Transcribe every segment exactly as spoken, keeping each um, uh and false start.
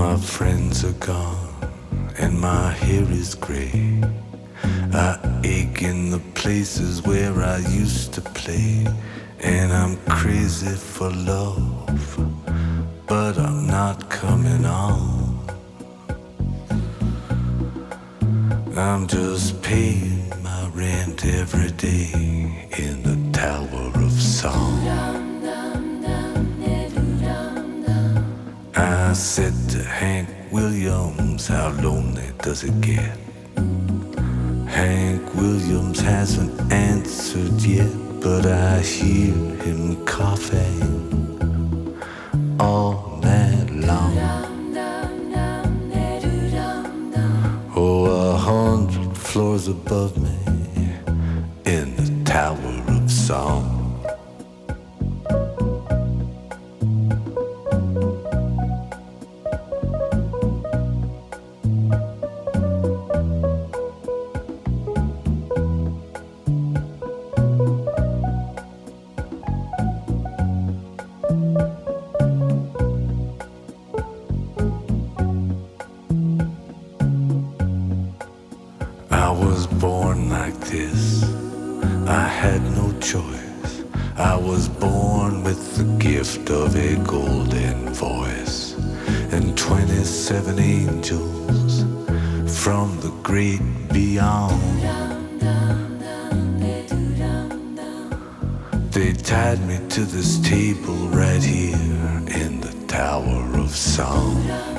my friends are gone and my hair is gray. I ache in the places where I used to play. And I'm crazy for love, but I'm not coming on. I'm just paying my rent every day in the Tower of Song. I said to Hank Williams, how lonely does it get? Hank Williams hasn't answered yet, but I hear him coughing all night long. Oh, a hundred floors above me in the Tower of Song. I was born like this, I had no choice. I was born with the gift of a golden voice, and twenty-seven angels from the great beyond. They tied me to this table right here in the Tower of Song,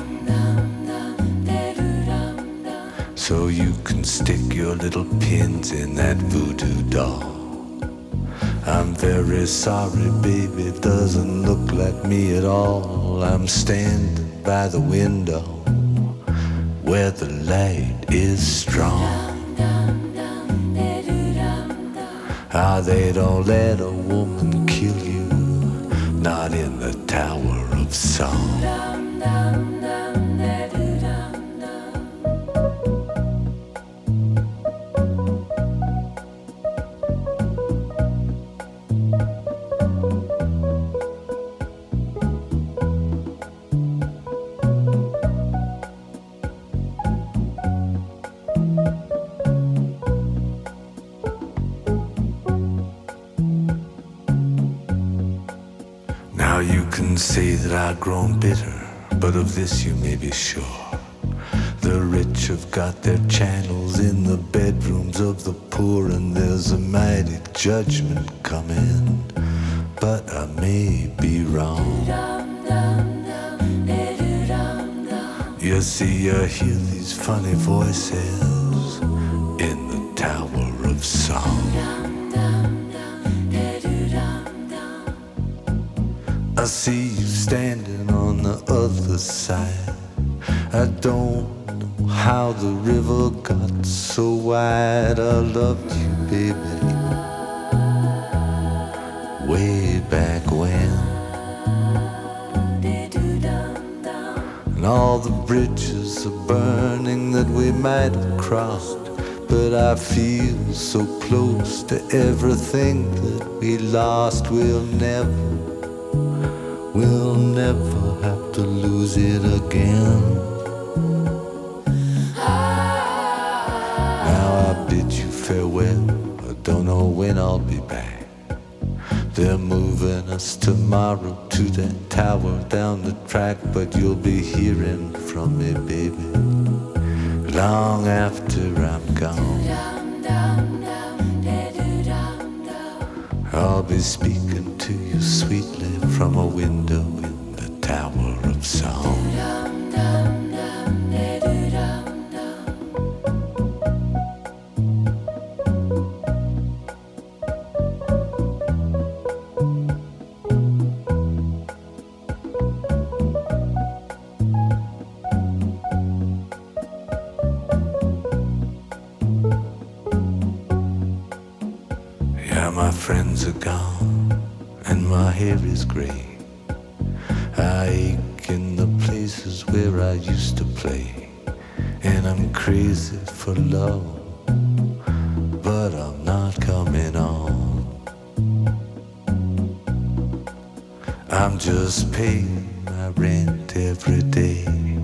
so you can stick your little pins in that voodoo doll. I'm very sorry, baby, it doesn't look like me at all. I'm standing by the window where the light is strong. Ah, they don't let a woman kill you, not in the Tower of Song. Now you can say that I've grown bitter, but of this you may be sure. The rich have got their channels in the bedrooms of the poor, and there's a mighty judgment coming, but I may be wrong. You see, I hear these funny voices in the Tower of Song. I see you standing on the other side. I don't know how the river got so wide. I loved you, baby, way back when. And all the bridges are burning that we might have crossed, but I feel so close to everything that we lost. We'll never We'll never have to lose it again. Now I bid you farewell, I don't know when I'll be back. They're moving us tomorrow to that tower down the track, but you'll be hearing from me, baby, long after I'm gone. I'll be speaking to you sweetly from a window in the Tower of Song. Yeah, my friends are gone and my hair is gray. I ache in the places where I used to play, and I'm crazy for love, but I'm not coming on. I'm just paying my rent every day